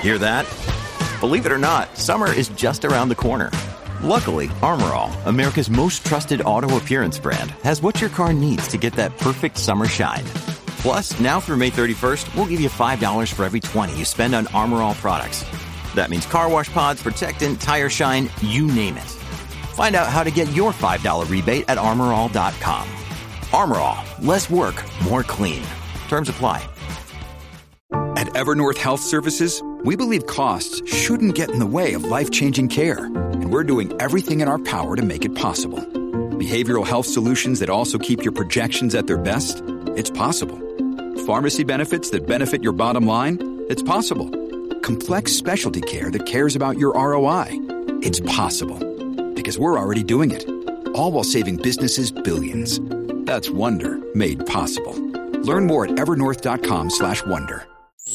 Hear that? Believe it or not, summer is just around the corner. Luckily, Armor All, America's most trusted auto appearance brand, has what your car needs to get that perfect summer shine. Plus, now through May 31st, we'll give you $5 for every $20 you spend on Armor All products. That means car wash pods, protectant, tire shine, you name it. Find out how to get your $5 rebate at armorall.com. Armor All, less work, more clean. Terms apply. At Evernorth Health Services, we believe costs shouldn't get in the way of life-changing care, and we're doing everything in our power to make it possible. Behavioral health solutions that also keep your projections at their best? It's possible. Pharmacy benefits that benefit your bottom line? It's possible. Complex specialty care that cares about your ROI? It's possible. Because we're already doing it. All while saving businesses billions. That's Wonder made possible. Learn more at evernorth.com/wonder.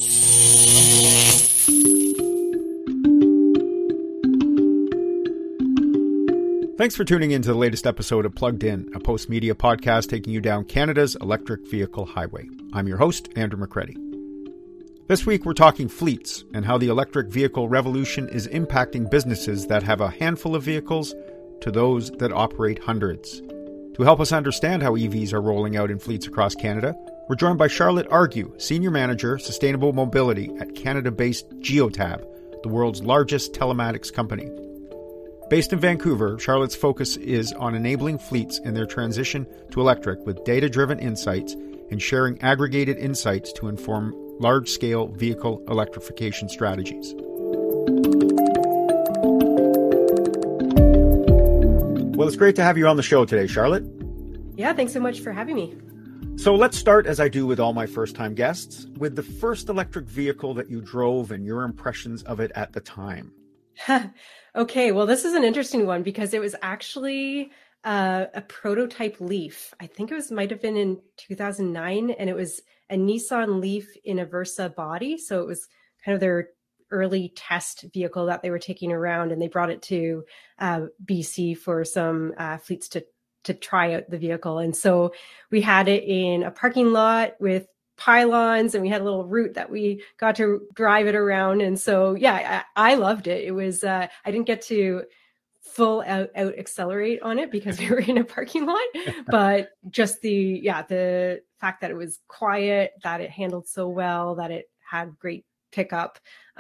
Thanks for tuning in to the latest episode of Plugged In, a post-media podcast taking you down Canada's electric vehicle highway. I'm your host, Andrew McCready. This week we're talking fleets and how the electric vehicle revolution is impacting businesses that have a handful of vehicles to those that operate hundreds. To help us understand how EVs are rolling out in fleets across Canada, we're joined by Charlotte Argue, Senior Manager, Sustainable Mobility at Canada-based Geotab, the world's largest telematics company. Based in Vancouver, Charlotte's focus is on enabling fleets in their transition to electric with data-driven insights and sharing aggregated insights to inform large-scale vehicle electrification strategies. Well, it's great to have you on the show today, Charlotte. Yeah, thanks so much for having me. So let's start, as I do with all my first-time guests, with the first electric vehicle that you drove and your impressions of it at the time. Okay, well, this is an interesting one because it was actually a prototype Leaf. I think might have been in 2009, and it was a Nissan Leaf in a Versa body. So it was kind of their early test vehicle that they were taking around, and they brought it to BC for some fleets to try out the vehicle. And so we had it in a parking lot with pylons, and we had a little route that we got to drive it around. And so, yeah, I loved it. It was, I didn't get to full out accelerate on it because we were in a parking lot, but just the fact that it was quiet, that it handled so well, that it had great pickup,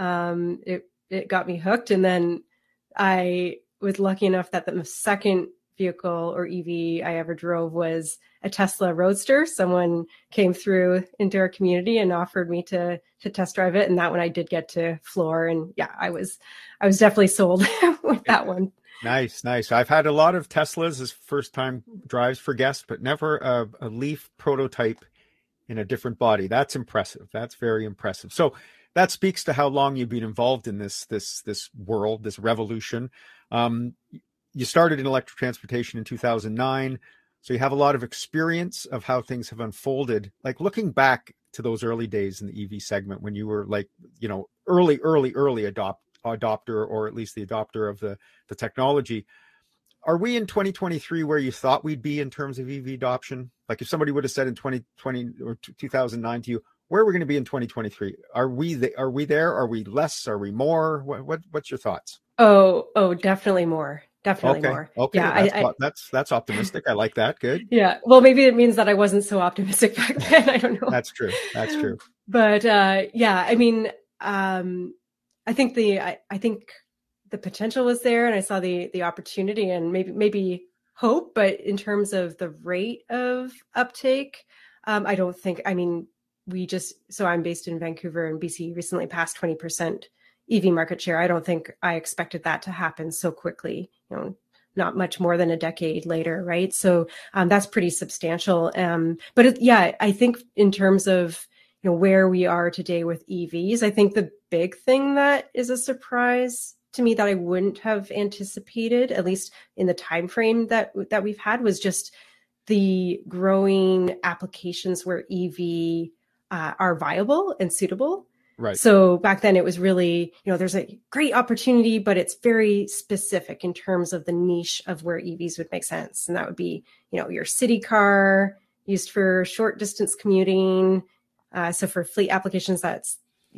it got me hooked. And then I was lucky enough that the second vehicle or EV I ever drove was a Tesla Roadster. Someone came through into our community and offered me to test drive it. And that one I did get to floor. And yeah, I was definitely sold with that one. Nice. I've had a lot of Teslas as first time drives for guests, but never a Leaf prototype in a different body. That's impressive. That's very impressive. So that speaks to how long you've been involved in this world, this revolution. You started in electric transportation in 2009. So you have a lot of experience of how things have unfolded. Like looking back to those early days in the EV segment when you were like, early adopter, or at least the adopter of the technology. Are we in 2023 where you thought we'd be in terms of EV adoption? Like if somebody would have said in 2020 or 2009 to you, where are we going to be in 2023? Are we there? Are we less? Are we more? What's your thoughts? Oh, definitely more. Definitely more. Okay. Yeah, that's optimistic. I like that. Good. Yeah. Well, maybe it means that I wasn't so optimistic back then. I don't know. That's true. But yeah, I mean, I think the potential was there, and I saw the opportunity and maybe hope. But in terms of the rate of uptake, I don't think. I mean, so I'm based in Vancouver, and BC recently passed 20% EV market share. I don't think I expected that to happen so quickly, not much more than a decade later. Right. So that's pretty substantial. But I think in terms of, where we are today with EVs, I think the big thing that is a surprise to me that I wouldn't have anticipated, at least in the time frame that we've had, was just the growing applications where EV are viable and suitable. Right. So back then it was really, there's a great opportunity, but it's very specific in terms of the niche of where EVs would make sense. And that would be, your city car used for short distance commuting. So for fleet applications, that's your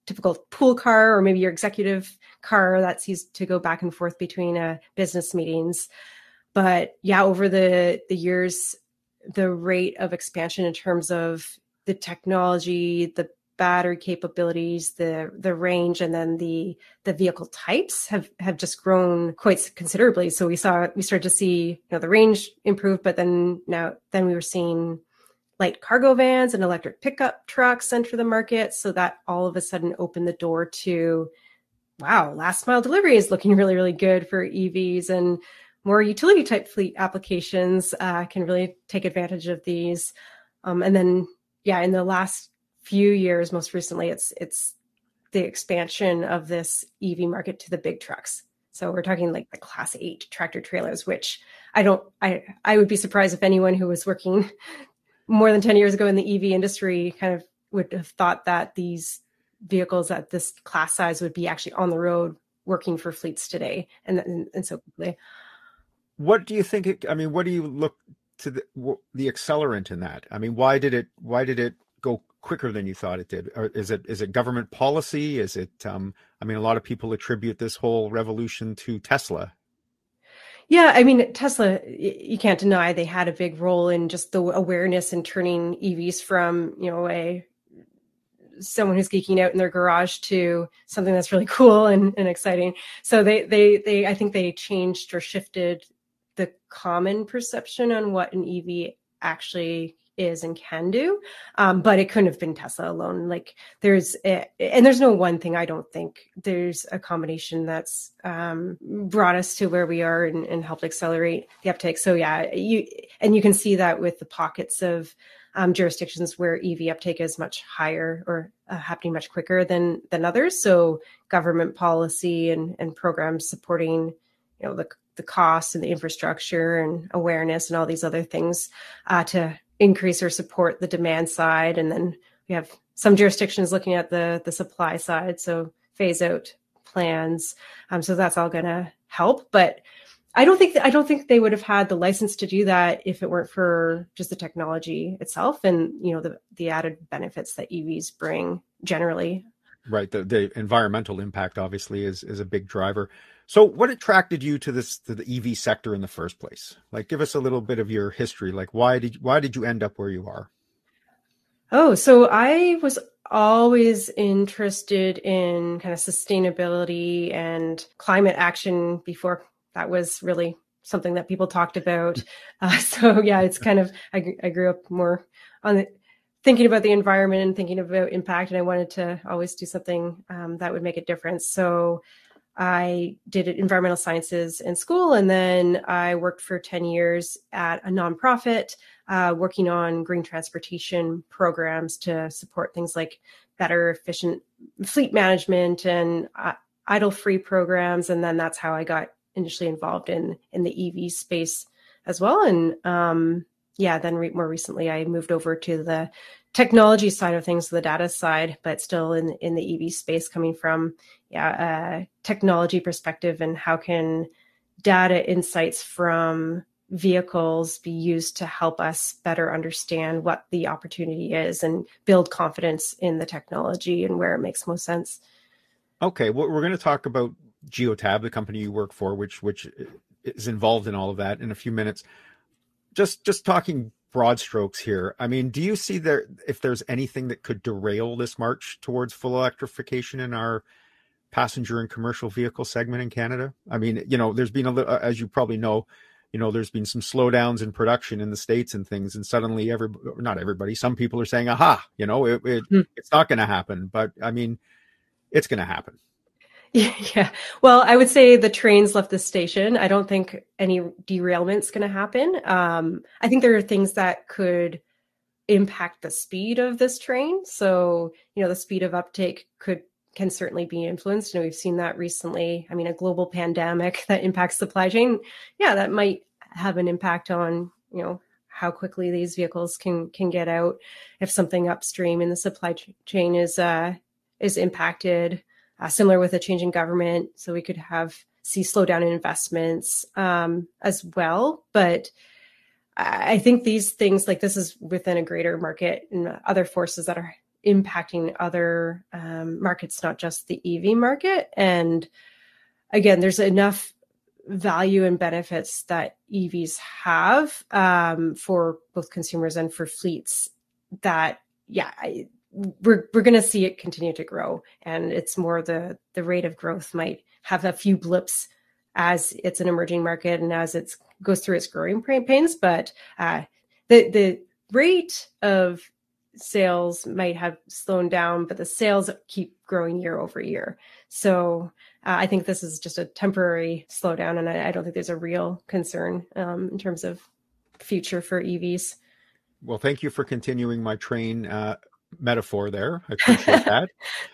typical pool car or maybe your executive car that's used to go back and forth between business meetings. But yeah, over the years, the rate of expansion in terms of the technology, the battery capabilities, the range, and then the vehicle types have just grown quite considerably. So we started to see, the range improve, but then we were seeing light cargo vans and electric pickup trucks enter the market. So that all of a sudden opened the door to, wow, last mile delivery is looking really, really good for EVs, and more utility type fleet applications can really take advantage of these. And then, in the last few years, most recently, it's the expansion of this EV market to the big trucks. So we're talking like the Class 8 tractor trailers, which I would be surprised if anyone who was working more than 10 years ago in the EV industry kind of would have thought that these vehicles at this class size would be actually on the road working for fleets today, and so quickly. What do you think? What do you look to the accelerant in that? Why did it go quicker than you thought it did? Or is it government policy? Is it? A lot of people attribute this whole revolution to Tesla. Yeah, Tesla, you can't deny they had a big role in just the awareness and turning EVs from, someone who's geeking out in their garage to something that's really cool and exciting. So they I think they changed or shifted the common perception on what an EV actually is and can do. But it couldn't have been Tesla alone. Like there's no one thing. I don't think there's a combination that's brought us to where we are and helped accelerate the uptake. So yeah, you can see that with the pockets of jurisdictions where EV uptake is much higher or happening much quicker than others. So government policy and programs supporting, the costs and the infrastructure and awareness and all these other things to increase or support the demand side. And then we have some jurisdictions looking at the supply side. So phase out plans. So that's all going to help, but I don't think they would have had the license to do that if it weren't for just the technology itself and, the added benefits that EVs bring generally. Right. The environmental impact obviously is a big driver. So what attracted you to the EV sector in the first place? Like, give us a little bit of your history. Like, why did you end up where you are? Oh, so I was always interested in kind of sustainability and climate action before that was really something that people talked about. So yeah, it's kind of, I grew up more on thinking about the environment and thinking about impact, and I wanted to always do something that would make a difference. So I did environmental sciences in school, and then I worked for 10 years at a nonprofit working on green transportation programs to support things like better, efficient fleet management and idle-free programs. And then that's how I got initially involved in the EV space as well. And then more recently, I moved over to the technology side of things, the data side, but still in the EV space, coming from a technology perspective, and how can data insights from vehicles be used to help us better understand what the opportunity is and build confidence in the technology and where it makes most sense. Okay, well, we're going to talk about Geotab, the company you work for, which is involved in all of that in a few minutes. Just talking broad strokes here. Do you see if there's anything that could derail this march towards full electrification in our passenger and commercial vehicle segment in Canada? There's been as you probably know, there's been some slowdowns in production in the States and things, and suddenly not everybody, some people are saying, aha, it's not going to happen, but it's going to happen. Yeah. Well, I would say the train's left the station. I don't think any derailment's going to happen. I think there are things that could impact the speed of this train. So, the speed of uptake can certainly be influenced. We've seen that recently. A global pandemic that impacts supply chain. Yeah, that might have an impact on, how quickly these vehicles can get out. If something upstream in the supply chain is impacted. Similar with a change in government. So we could see slowdown in investments as well. But I think these things, like this is within a greater market, and other forces that are impacting other markets, not just the EV market. And again, there's enough value and benefits that EVs have for both consumers and for fleets that, we're going to see it continue to grow. And it's more the rate of growth might have a few blips as it's an emerging market and as it goes through its growing pains. But the rate of sales might have slowed down, but the sales keep growing year over year. So I think this is just a temporary slowdown, and I don't think there's a real concern in terms of future for EVs. Well, thank you for continuing my train metaphor there. I appreciate that.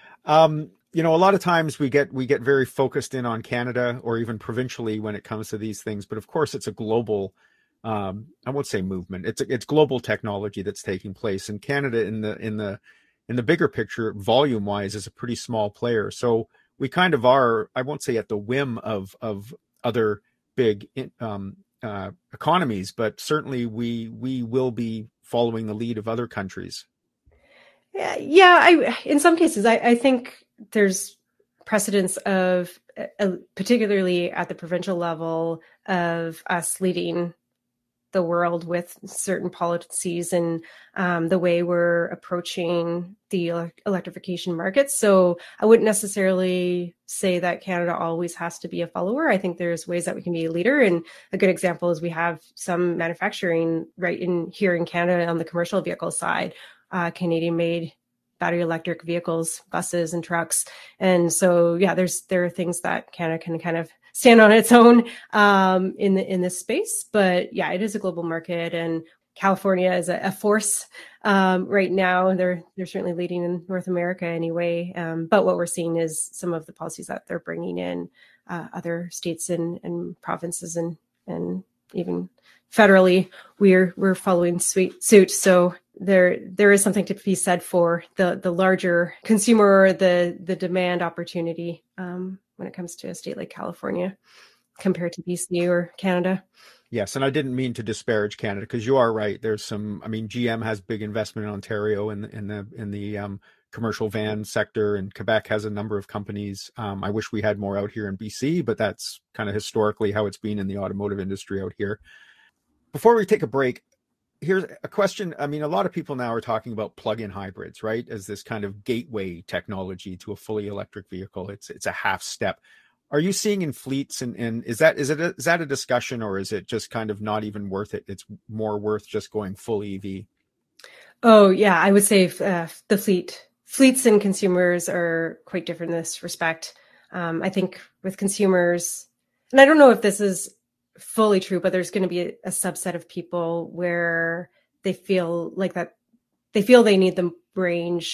A lot of times we get very focused in on Canada or even provincially when it comes to these things, but of course it's a global, I won't say movement. It's global technology that's taking place, and Canada in the bigger picture, volume wise, is a pretty small player. So we kind of are, I won't say at the whim of other big economies, but certainly we will be following the lead of other countries. Yeah. In some cases, I think there's precedence of, particularly at the provincial level, of us leading the world with certain policies and the way we're approaching the electrification markets. So I wouldn't necessarily say that Canada always has to be a follower. I think there's ways that we can be a leader. And a good example is we have some manufacturing here in Canada on the commercial vehicle side, Canadian-made battery electric vehicles, buses and trucks. And so, there are things that Canada can kind of stand on its own in this space. But it is a global market, and California is a force right now. They're certainly leading in North America anyway. But what we're seeing is some of the policies that they're bringing in other states and provinces and even federally, we're following suit. So there is something to be said for the larger consumer, the demand opportunity when it comes to a state like California compared to BC or Canada. Yes, and I didn't mean to disparage Canada, because you are right. There's some. I mean, GM has big investment in Ontario in the commercial van sector, and Quebec has a number of companies. I wish we had more out here in BC, but that's kind of historically how it's been in the automotive industry out here. Before we take a break, here's a question. I mean, a lot of people now are talking about plug-in hybrids, right, as this kind of gateway technology to a fully electric vehicle. It's a half step. Are you seeing in fleets, and is that a discussion, or is it just kind of not even worth it? It's more worth just going full EV. Oh yeah, I would say the fleets and consumers are quite different in this respect. I think with consumers, and I don't know if this is fully true, but there's going to be a subset of people where they feel like that they need the range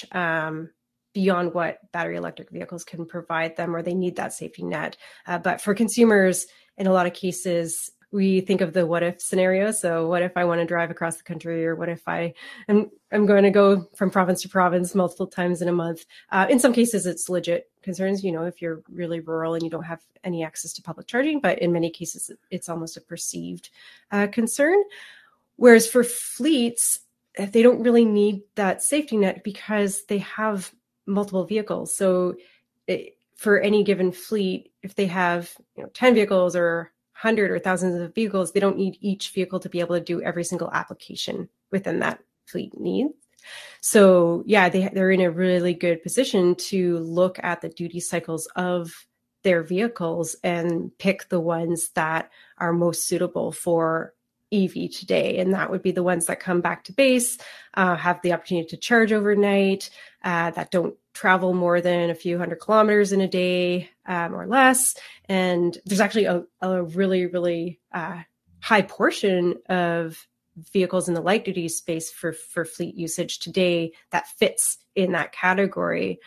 beyond what battery electric vehicles can provide them, or they need that safety net. But for consumers, in a lot of cases, we think of the what if scenario. So what if I want to drive across the country, or what if I'm going to go from province to province multiple times in a month? In some cases, it's legit concerns, if you're really rural and you don't have any access to public charging, but in many cases, it's almost a perceived concern. Whereas for fleets, they don't really need that safety net because they have multiple vehicles. So for any given fleet, if they have 10 vehicles or 100 or thousands of vehicles, they don't need each vehicle to be able to do every single application within that fleet need. So they're in a really good position to look at the duty cycles of their vehicles and pick the ones that are most suitable for EV today. And that would be the ones that come back to base, have the opportunity to charge overnight, that don't travel more than a few hundred kilometers in a day or less. And there's actually a really, really high portion of vehicles in the light duty space for fleet usage today that fits in that category,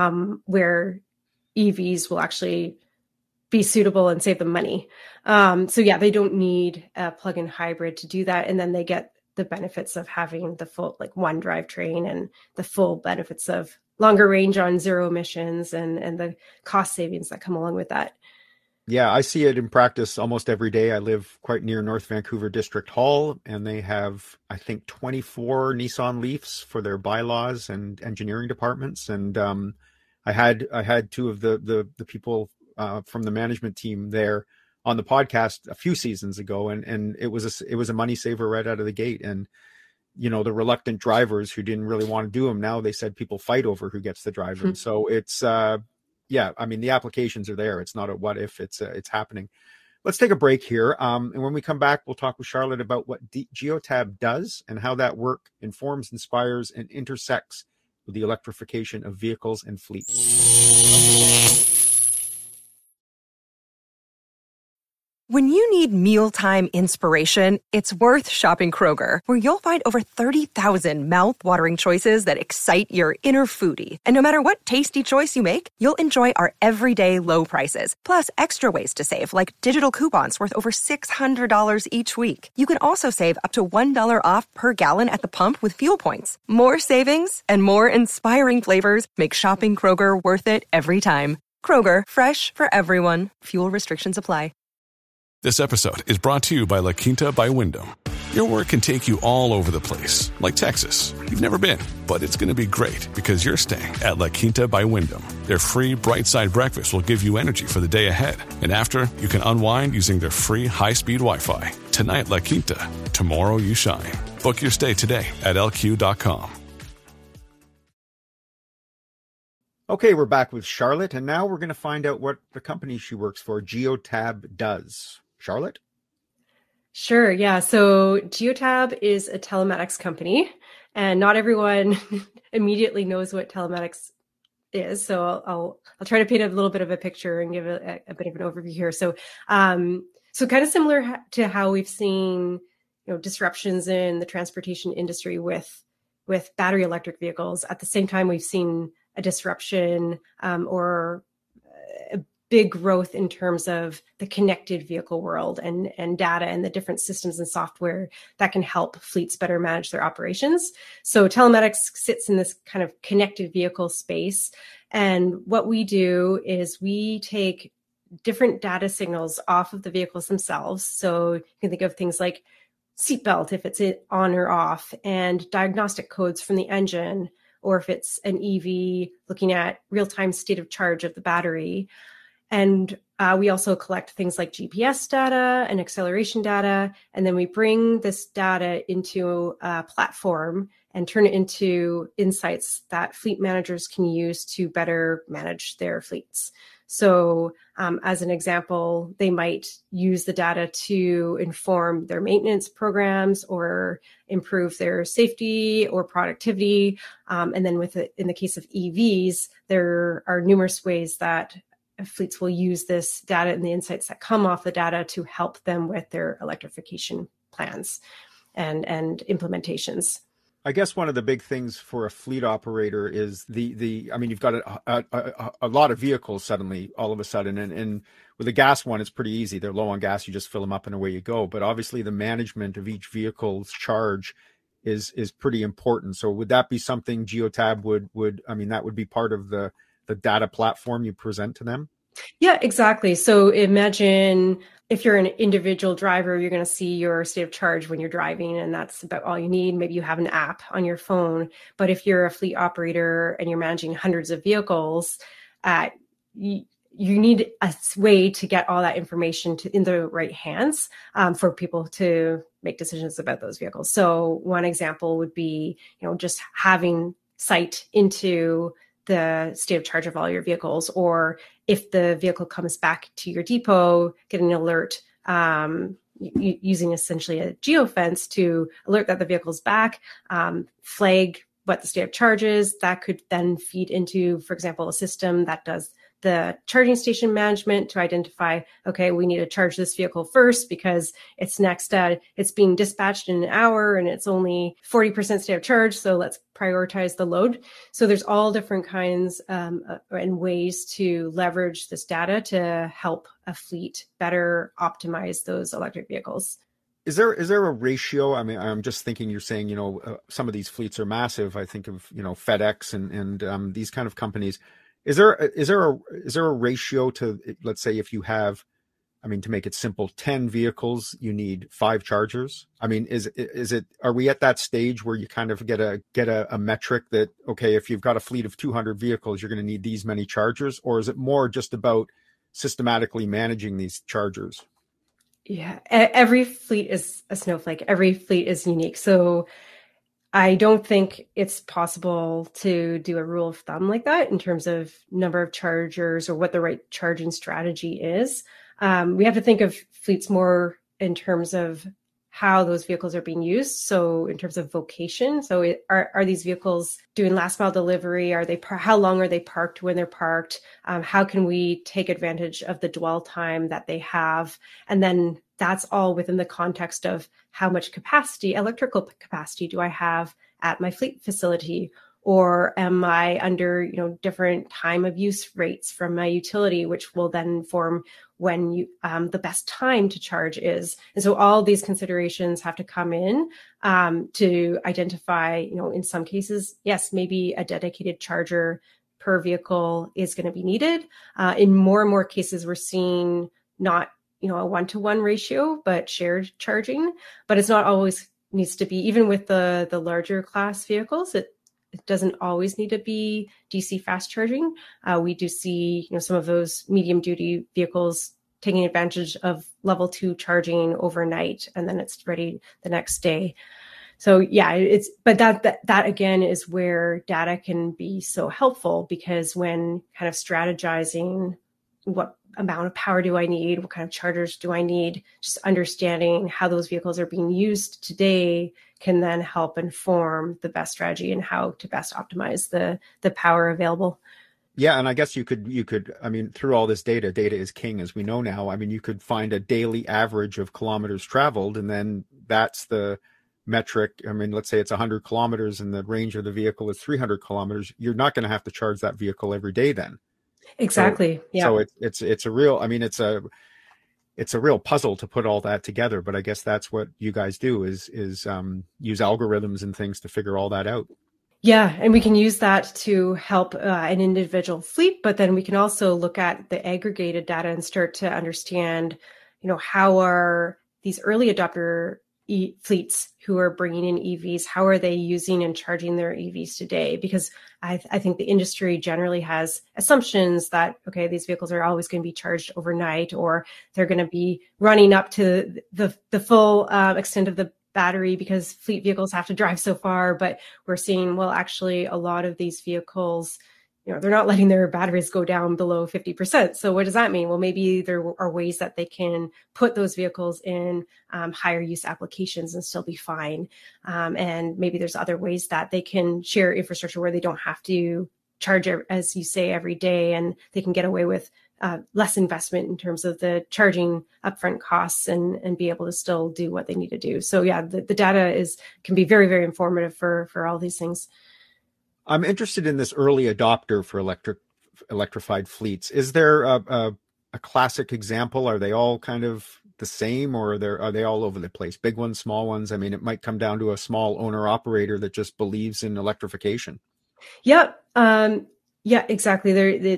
where EVs will actually be suitable and save them money. They don't need a plug-in hybrid to do that. And then they get the benefits of having the full one drivetrain and the full benefits of longer range on zero emissions and the cost savings that come along with that. Yeah, I see it in practice almost every day. I live quite near North Vancouver District Hall, and they have, I think, 24 Nissan Leafs for their bylaws and engineering departments. And I had two of the people from the management team there on the podcast a few seasons ago, and it was a money saver right out of the gate. And the reluctant drivers who didn't really want to do them, now they said people fight over who gets to drive them. So it's yeah, I mean, the applications are there. It's not a what if, it's happening. Let's take a break here. And when we come back, we'll talk with Charlotte about what Geotab does and how that work informs, inspires, and intersects with the electrification of vehicles and fleets. When you need mealtime inspiration, it's worth shopping Kroger, where you'll find over 30,000 mouth-watering choices that excite your inner foodie. And no matter what tasty choice you make, you'll enjoy our everyday low prices, plus extra ways to save, like digital coupons worth over $600 each week. You can also save up to $1 off per gallon at the pump with fuel points. More savings and more inspiring flavors make shopping Kroger worth it every time. Kroger, fresh for everyone. Fuel restrictions apply. This episode is brought to you by La Quinta by Wyndham. Your work can take you all over the place, like Texas. You've never been, but it's going to be great because you're staying at La Quinta by Wyndham. Their free Bright Side breakfast will give you energy for the day ahead. And after, you can unwind using their free high-speed Wi-Fi. Tonight, La Quinta. Tomorrow, you shine. Book your stay today at lq.com. Okay, we're back with Charlotte, and now we're going to find out what the company she works for, Geotab, does. Charlotte? Sure. Yeah. So Geotab is a telematics company, and not everyone immediately knows what telematics is. So I'll try to paint a little bit of a picture and give a bit of an overview here. So kind of similar to how we've seen disruptions in the transportation industry with battery electric vehicles. At the same time, we've seen a disruption or a big growth in terms of the connected vehicle world and data and the different systems and software that can help fleets better manage their operations. So telematics sits in this kind of connected vehicle space. And what we do is we take different data signals off of the vehicles themselves. So you can think of things like seatbelt, if it's on or off, and diagnostic codes from the engine, or if it's an EV, looking at real-time state of charge of the battery. And we also collect things like GPS data and acceleration data. And then we bring this data into a platform and turn it into insights that fleet managers can use to better manage their fleets. So as an example, they might use the data to inform their maintenance programs or improve their safety or productivity. And then in the case of EVs, there are numerous ways that fleets will use this data and the insights that come off the data to help them with their electrification plans and implementations. I guess one of the big things for a fleet operator is I mean, you've got a lot of vehicles suddenly, all of a sudden, and with a gas one, it's pretty easy. They're low on gas, you just fill them up and away you go. But obviously the management of each vehicle's charge is pretty important. So would that be something Geotab would, I mean, that would be part of the data platform you present to them? Yeah, exactly. So imagine if you're an individual driver, you're going to see your state of charge when you're driving, and that's about all you need. Maybe you have an app on your phone. But if you're a fleet operator and you're managing hundreds of vehicles, you need a way to get all that information in the right hands for people to make decisions about those vehicles. So one example would be, just having sight into the state of charge of all your vehicles, or if the vehicle comes back to your depot, get an alert using essentially a geofence to alert that the vehicle's back, flag what the state of charge is. That could then feed into, for example, a system that does the charging station management to identify, okay, we need to charge this vehicle first because it's it's being dispatched in an hour and it's only 40% state of charge. So let's prioritize the load. So there's all different kinds and ways to leverage this data to help a fleet better optimize those electric vehicles. Is there a ratio? I mean, I'm just thinking, you're saying, some of these fleets are massive. I think of, FedEx and these kind of companies. Is there a ratio to, let's say, if you have I mean, to make it simple, 10 vehicles, you need 5 chargers. I mean, are we at that stage where you kind of get a metric that, okay, if you've got a fleet of 200 vehicles, you're going to need these many chargers? Or is it more just about systematically managing these chargers? Yeah, every fleet is a snowflake. Every fleet is unique. So I don't think it's possible to do a rule of thumb like that in terms of number of chargers or what the right charging strategy is. We have to think of fleets more in terms of how those vehicles are being used. So in terms of vocation, so are these vehicles doing last mile delivery? How long are they parked when they're parked? How can we take advantage of the dwell time that they have? And then that's all within the context of how much capacity, electrical capacity, do I have at my fleet facility? Or am I under, different time of use rates from my utility, which will then inform when the best time to charge is. And so all these considerations have to come in to identify, in some cases, yes, maybe a dedicated charger per vehicle is going to be needed. In more and more cases, we're seeing not, a 1-to-1 ratio, but shared charging. But it's not always needs to be, even with the larger class vehicles, it doesn't always need to be DC fast charging. We do see, some of those medium duty vehicles taking advantage of level 2 charging overnight, and then it's ready the next day. So yeah, but that again is where data can be so helpful, because when kind of strategizing what amount of power do I need, what kind of chargers do I need, just understanding how those vehicles are being used today can then help inform the best strategy and how to best optimize the power available. Yeah, and I guess you could, I mean, through all this data is king, as we know now. I mean, you could find a daily average of kilometers traveled, and then that's the metric. I mean, let's say it's 100 kilometers and the range of the vehicle is 300 kilometers. You're not going to have to charge that vehicle every day then. Exactly. So, yeah. So it's a real, I mean, it's a real puzzle to put all that together, but I guess that's what you guys do is use algorithms and things to figure all that out. Yeah, and we can use that to help an individual fleet, but then we can also look at the aggregated data and start to understand, how are these early adopter fleets who are bringing in EVs, how are they using and charging their EVs today? Because I think the industry generally has assumptions that, okay, these vehicles are always going to be charged overnight, or they're going to be running up to the full extent of the battery because fleet vehicles have to drive so far. But we're seeing, well, actually, a lot of these vehicles, they're not letting their batteries go down below 50%. So what does that mean? Well, maybe there are ways that they can put those vehicles in higher use applications and still be fine. And maybe there's other ways that they can share infrastructure where they don't have to charge, as you say, every day, and they can get away with less investment in terms of the charging upfront costs and be able to still do what they need to do. So yeah, the data can be very, very informative for all these things. I'm interested in this early adopter for electrified fleets. Is there a classic example? Are they all kind of the same, or are they all over the place? Big ones, small ones? I mean, it might come down to a small owner operator that just believes in electrification. Yeah, exactly.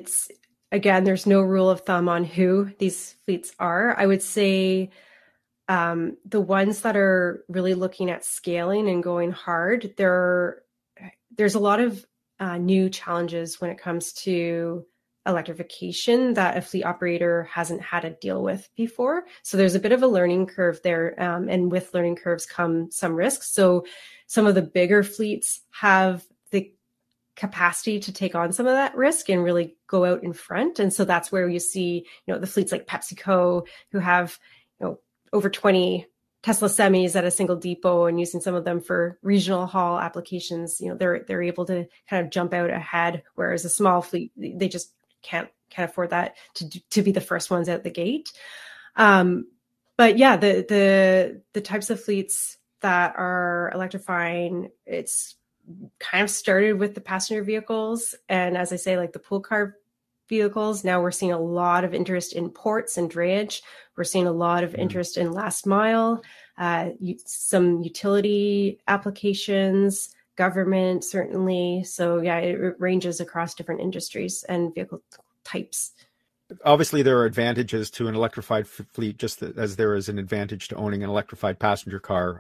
There's no rule of thumb on who these fleets are. I would say the ones that are really looking at scaling and going hard, there's a lot of new challenges when it comes to electrification that a fleet operator hasn't had to deal with before. So there's a bit of a learning curve there. And with learning curves come some risks. So some of the bigger fleets have the capacity to take on some of that risk and really go out in front. And so that's where you see, the fleets like PepsiCo, who have, over 20 Tesla semis at a single depot and using some of them for regional haul applications. They're able to kind of jump out ahead, whereas a small fleet, they just can't afford that to be the first ones out the gate. But yeah, the types of fleets that are electrifying, it's kind of started with the passenger vehicles. And as I say, like the pool car vehicles, now we're seeing a lot of interest in ports and drayage. We're seeing a lot of interest in last mile, some utility applications, government, certainly. So yeah, it ranges across different industries and vehicle types. obviously there are advantages to an electrified fleet, just as there is an advantage to owning an electrified passenger car.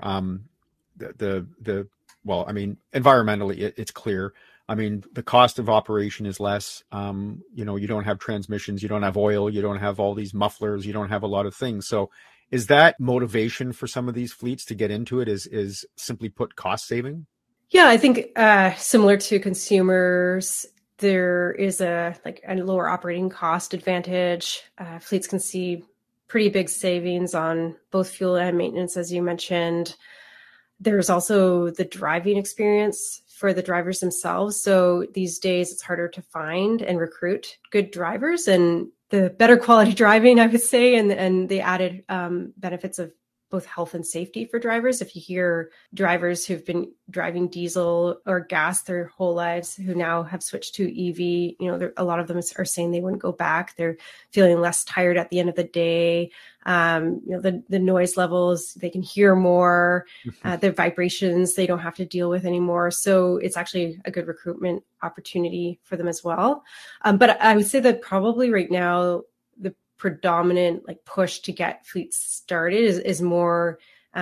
Well, I mean, environmentally, it's clear. I mean, the cost of operation is less. You don't have transmissions, you don't have oil, you don't have all these mufflers, you don't have a lot of things. So is that motivation for some of these fleets to get into it is simply put cost saving? Yeah, I think similar to consumers, there is a lower operating cost advantage. Fleets can see pretty big savings on both fuel and maintenance, as you mentioned. There's also the driving experience for the drivers themselves. So these days it's harder to find and recruit good drivers, and the better quality driving, I would say, and the added benefits of both health and safety for drivers. If you hear drivers who've been driving diesel or gas their whole lives who now have switched to EV, a lot of them are saying they wouldn't go back. They're feeling less tired at the end of the day. The noise levels, they can hear more, the vibrations they don't have to deal with anymore. So it's actually a good recruitment opportunity for them as well. But I would say that probably right now, the predominant push to get fleets started is more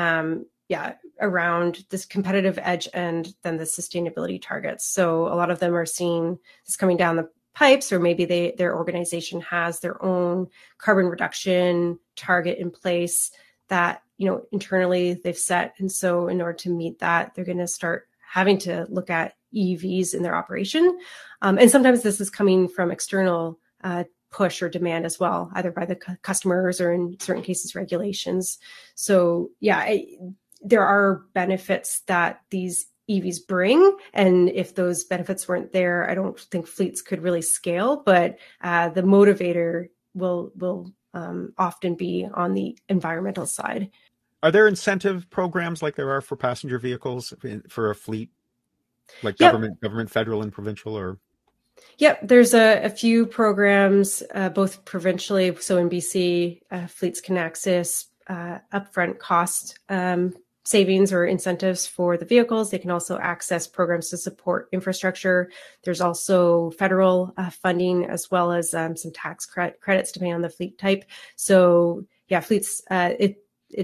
around this competitive edge and then the sustainability targets. So a lot of them are seeing this coming down the pipes, or maybe their organization has their own carbon reduction target in place that internally they've set. And so in order to meet that, they're going to start having to look at EVs in their operation. And sometimes this is coming from external push or demand as well, either by the customers or in certain cases regulations. So there are benefits that these EVs bring, and if those benefits weren't there, I don't think fleets could really scale. But the motivator will often be on the environmental side. Are there incentive programs like there are for passenger vehicles for a fleet, like government, federal and provincial, or? Yep, there's a few programs, both provincially. So in BC, fleets can access upfront cost savings or incentives for the vehicles. They can also access programs to support infrastructure. There's also federal funding, as well as some tax credits depending on the fleet type. So fleets, it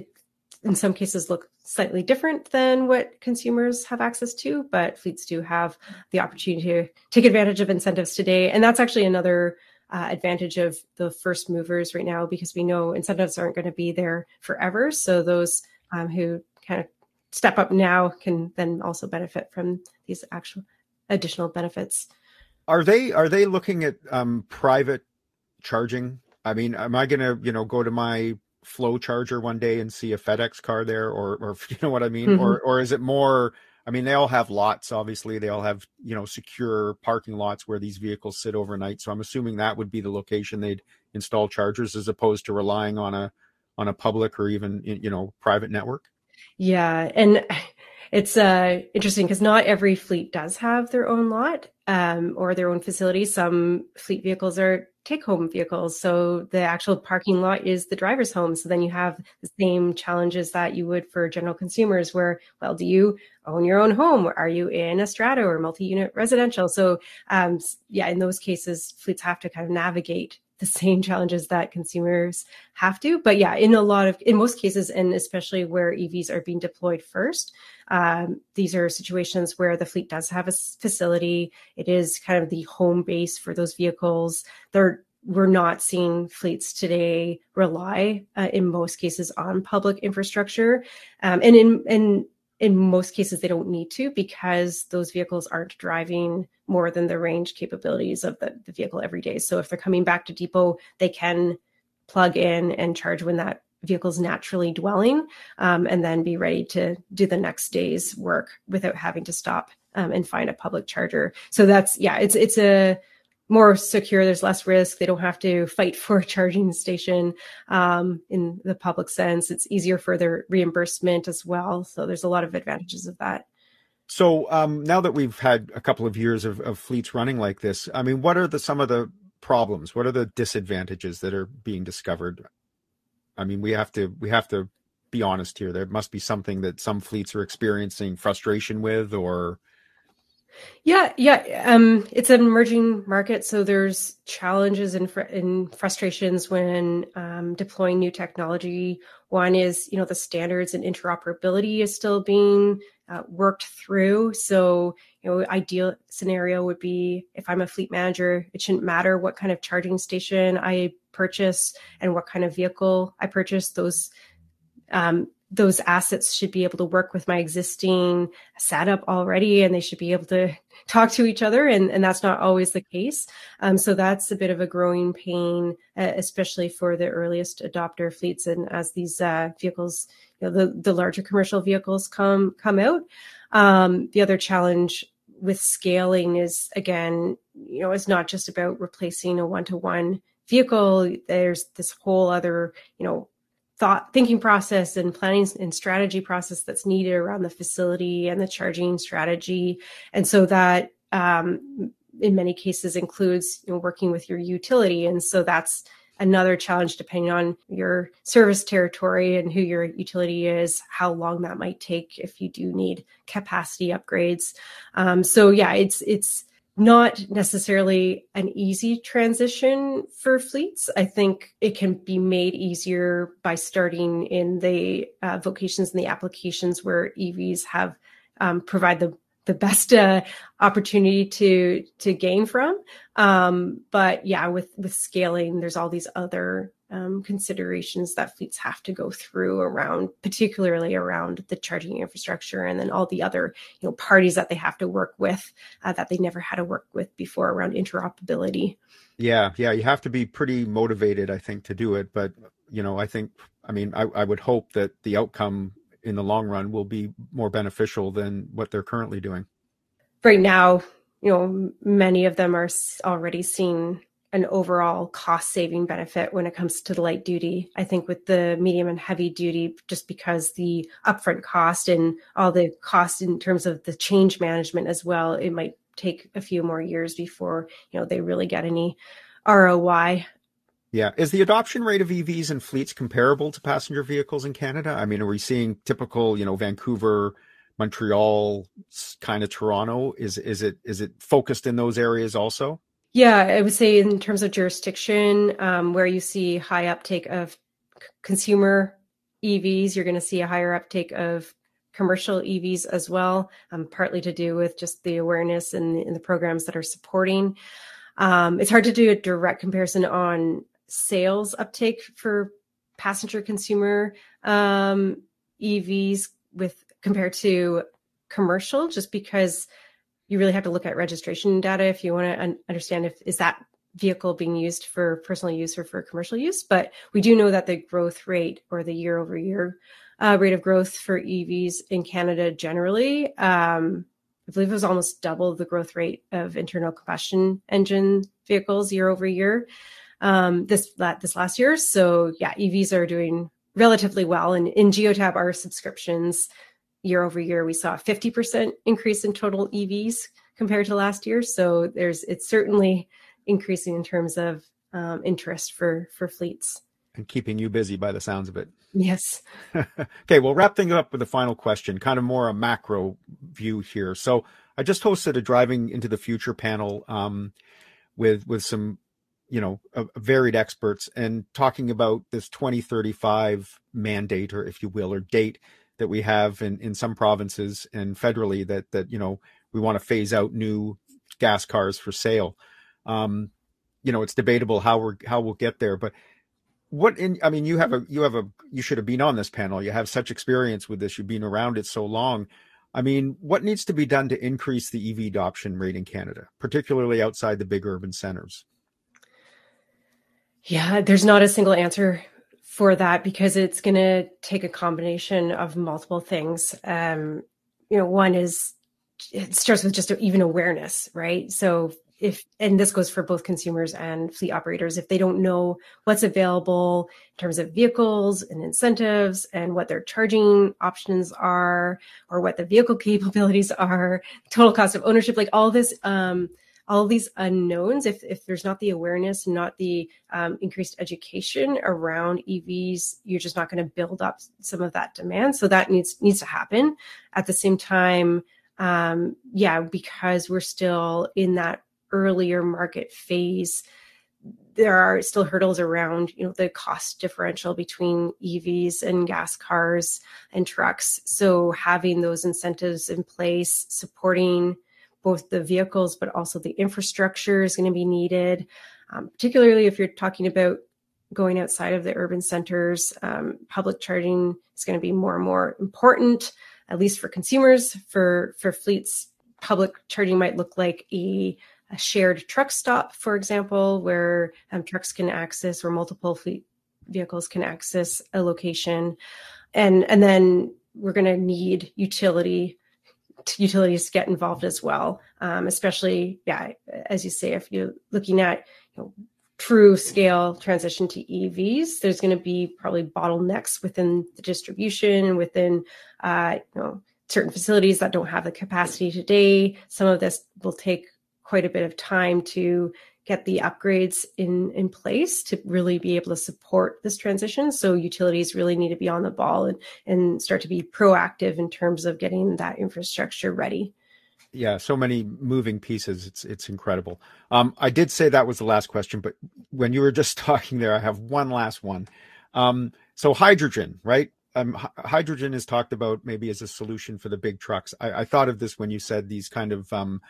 in some cases look slightly different than what consumers have access to, but fleets do have the opportunity to take advantage of incentives today. And that's actually another advantage of the first movers right now, because we know incentives aren't going to be there forever. So those who kind of step up now can then also benefit from these actual additional benefits. Are they looking at private charging? I mean, am I going to go to my Flow charger one day and see a FedEx car there, or you know what I mean? Mm-hmm. Or is it more, I mean, they all have lots, obviously they all have, secure parking lots where these vehicles sit overnight. So I'm assuming that would be the location they'd install chargers, as opposed to relying on a public or even, private network. Yeah. And it's interesting because not every fleet does have their own lot or their own facility. Some fleet vehicles are take-home vehicles. So the actual parking lot is the driver's home. So then you have the same challenges that you would for general consumers where, well, do you own your own home? Are you in a strata or multi-unit residential? So in those cases, fleets have to kind of navigate the same challenges that consumers have to. But in most cases, and especially where EVs are being deployed first, these are situations where the fleet does have a facility. It is kind of the home base for those vehicles. We're not seeing fleets today rely, in most cases, on public infrastructure. And in most cases, they don't need to, because those vehicles aren't driving more than the range capabilities of the vehicle every day. So if they're coming back to depot, they can plug in and charge when that vehicle's naturally dwelling, and then be ready to do the next day's work without having to stop and find a public charger. So that's, it's a more secure. There's less risk. They don't have to fight for a charging station in the public sense. It's easier for their reimbursement as well. So there's a lot of advantages of that. So now that we've had a couple of years of fleets running like this, I mean, what are some of the problems? What are the disadvantages that are being discovered? I mean, we have to be honest here. There must be something that some fleets are experiencing frustration with, or. Yeah. It's an emerging market, so there's challenges and frustrations when deploying new technology. One is, the standards and interoperability is still being worked through. So, ideal scenario would be if I'm a fleet manager, it shouldn't matter what kind of charging station I purchase and what kind of vehicle I purchase. Those assets should be able to work with my existing setup already, and they should be able to talk to each other. And that's not always the case. So that's a bit of a growing pain, especially for the earliest adopter fleets. And as these vehicles, the larger commercial vehicles come out, the other challenge with scaling is, again, it's not just about replacing a one-to-one vehicle. There's this whole other, thinking process and planning and strategy process that's needed around the facility and the charging strategy. And so that in many cases includes working with your utility. And so that's another challenge depending on your service territory and who your utility is, how long that might take if you do need capacity upgrades. It's not necessarily an easy transition for fleets. I think it can be made easier by starting in the vocations and the applications where EVs have provide the best opportunity to gain from. But yeah, with scaling, there's all these other considerations that fleets have to go through particularly around the charging infrastructure, and then all the other parties that they have to work with that they never had to work with before around interoperability. Yeah, you have to be pretty motivated, I think, to do it. But I would hope that the outcome in the long run will be more beneficial than what they're currently doing. Right now, many of them are already seeing an overall cost saving benefit when it comes to the light duty. I think with the medium and heavy duty, just because the upfront cost and all the costs in terms of the change management as well, it might take a few more years before, they really get any ROI. Yeah. Is the adoption rate of EVs in fleets comparable to passenger vehicles in Canada? I mean, are we seeing typical, Vancouver, Montreal, kind of Toronto? Is it focused in those areas also? Yeah, I would say in terms of jurisdiction, where you see high uptake of consumer EVs, you're going to see a higher uptake of commercial EVs as well, partly to do with just the awareness and the programs that are supporting. It's hard to do a direct comparison on sales uptake for passenger consumer EVs compared to commercial, just because you really have to look at registration data if you want to understand is that vehicle being used for personal use or for commercial use. But we do know that the growth rate, or the year-over-year rate of growth for EVs in Canada generally, I believe it was almost double the growth rate of internal combustion engine vehicles year-over-year this last year. So yeah, EVs are doing relatively well. And in Geotab, our subscriptions year-over-year, we saw a 50% increase in total EVs compared to last year. So it's certainly increasing in terms of interest for fleets. And keeping you busy by the sounds of it. Yes. Okay, we'll wrap things up with a final question, kind of more a macro view here. So I just hosted a Driving into the Future panel with some, varied experts, and talking about this 2035 mandate, or if you will, or date that we have in some provinces and federally that we want to phase out new gas cars for sale. It's debatable how we'll get there, but you should have been on this panel. You have such experience with this. You've been around it so long. I mean, what needs to be done to increase the EV adoption rate in Canada, particularly outside the big urban centers? Yeah, there's not a single answer for that, because it's going to take a combination of multiple things. One is, it starts with just even awareness, right? So and this goes for both consumers and fleet operators, if they don't know what's available in terms of vehicles and incentives and what their charging options are, or what the vehicle capabilities are, total cost of ownership, like all these unknowns, if there's not the awareness and not the increased education around EVs, you're just not going to build up some of that demand. So that needs to happen. At the same time, because we're still in that earlier market phase, there are still hurdles around, the cost differential between EVs and gas cars and trucks. So having those incentives in place, supporting both the vehicles, but also the infrastructure is going to be needed, particularly if you're talking about going outside of the urban centers. Public charging is going to be more and more important, at least for consumers. For fleets, public charging might look like a shared truck stop, for example, where trucks can access, or multiple fleet vehicles can access a location. And then we're going to need utilities to get involved as well, especially, as you say, if you're looking at true scale transition to EVs, there's going to be probably bottlenecks within the distribution and within certain facilities that don't have the capacity today. Some of this will take quite a bit of time to get the upgrades in place to really be able to support this transition. So utilities really need to be on the ball and start to be proactive in terms of getting that infrastructure ready. Yeah, so many moving pieces. It's incredible. I did say that was the last question, but when you were just talking there, I have one last one. So hydrogen, right? Hydrogen is talked about maybe as a solution for the big trucks. I thought of this when you said these kind of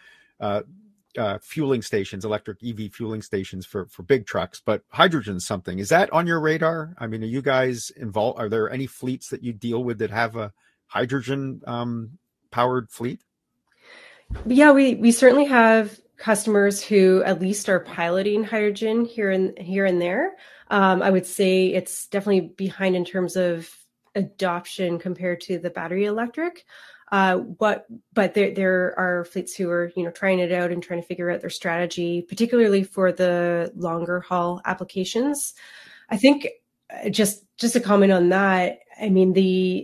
fueling stations, electric EV fueling stations for big trucks, but hydrogen's something. Is that on your radar? I mean, are you guys involved? Are there any fleets that you deal with that have a hydrogen powered fleet? Yeah, we certainly have customers who at least are piloting hydrogen here and there. I would say it's definitely behind in terms of adoption compared to the battery electric. But there are fleets who are, trying it out and trying to figure out their strategy, particularly for the longer haul applications. I think just to comment on that, I mean,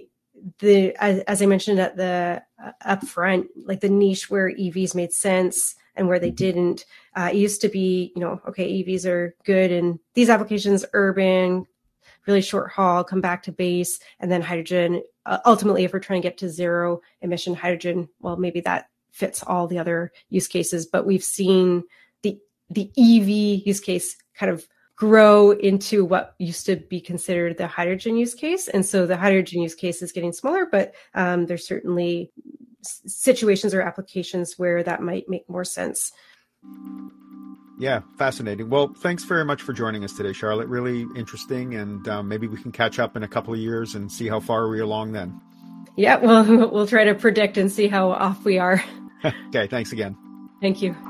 as I mentioned at the upfront, like the niche where EVs made sense and where they didn't, it used to be, okay, EVs are good in these applications, urban, really short haul, come back to base, and then hydrogen. Ultimately, if we're trying to get to zero emission hydrogen, well, maybe that fits all the other use cases. But we've seen the EV use case kind of grow into what used to be considered the hydrogen use case. And so the hydrogen use case is getting smaller, but there's certainly situations or applications where that might make more sense. Yeah, fascinating. Well, thanks very much for joining us today, Charlotte. Really interesting. And maybe we can catch up in a couple of years and see how far we're along then. Yeah, we'll try to predict and see how off we are. Okay, thanks again. Thank you.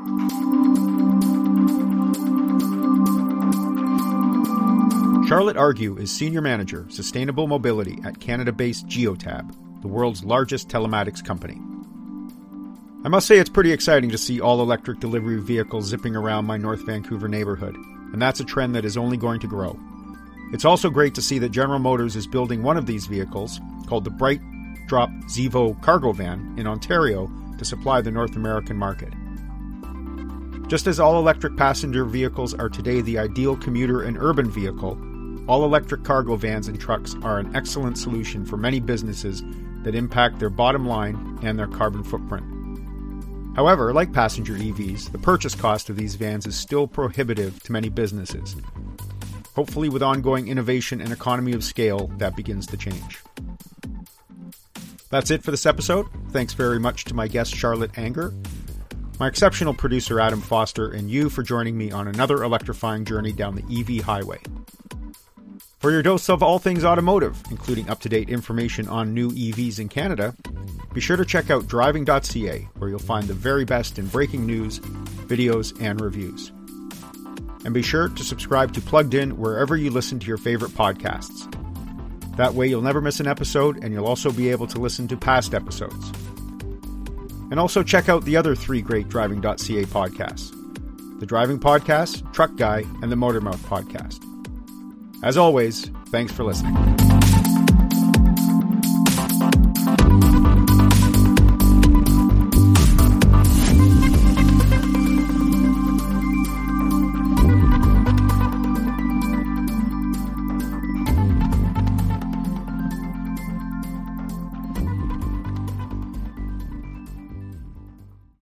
Charlotte Argue is Senior Manager, Sustainable Mobility at Canada-based Geotab, the world's largest telematics company. I must say it's pretty exciting to see all-electric delivery vehicles zipping around my North Vancouver neighborhood, and that's a trend that is only going to grow. It's also great to see that General Motors is building one of these vehicles, called the Bright Drop Zevo cargo van, in Ontario to supply the North American market. Just as all-electric passenger vehicles are today the ideal commuter and urban vehicle, all-electric cargo vans and trucks are an excellent solution for many businesses that impact their bottom line and their carbon footprint. However, like passenger EVs, the purchase cost of these vans is still prohibitive to many businesses. Hopefully, with ongoing innovation and economy of scale, that begins to change. That's it for this episode. Thanks very much to my guest, Charlotte Anger, my exceptional producer, Adam Foster, and you for joining me on another electrifying journey down the EV highway. For your dose of all things automotive, including up-to-date information on new EVs in Canada, be sure to check out driving.ca, where you'll find the very best in breaking news, videos, and reviews. And be sure to subscribe to Plugged In wherever you listen to your favorite podcasts. That way you'll never miss an episode, and you'll also be able to listen to past episodes. And also check out the other 3 great driving.ca podcasts: the Driving Podcast, Truck Guy, and the Motormouth Podcast. As always, thanks for listening.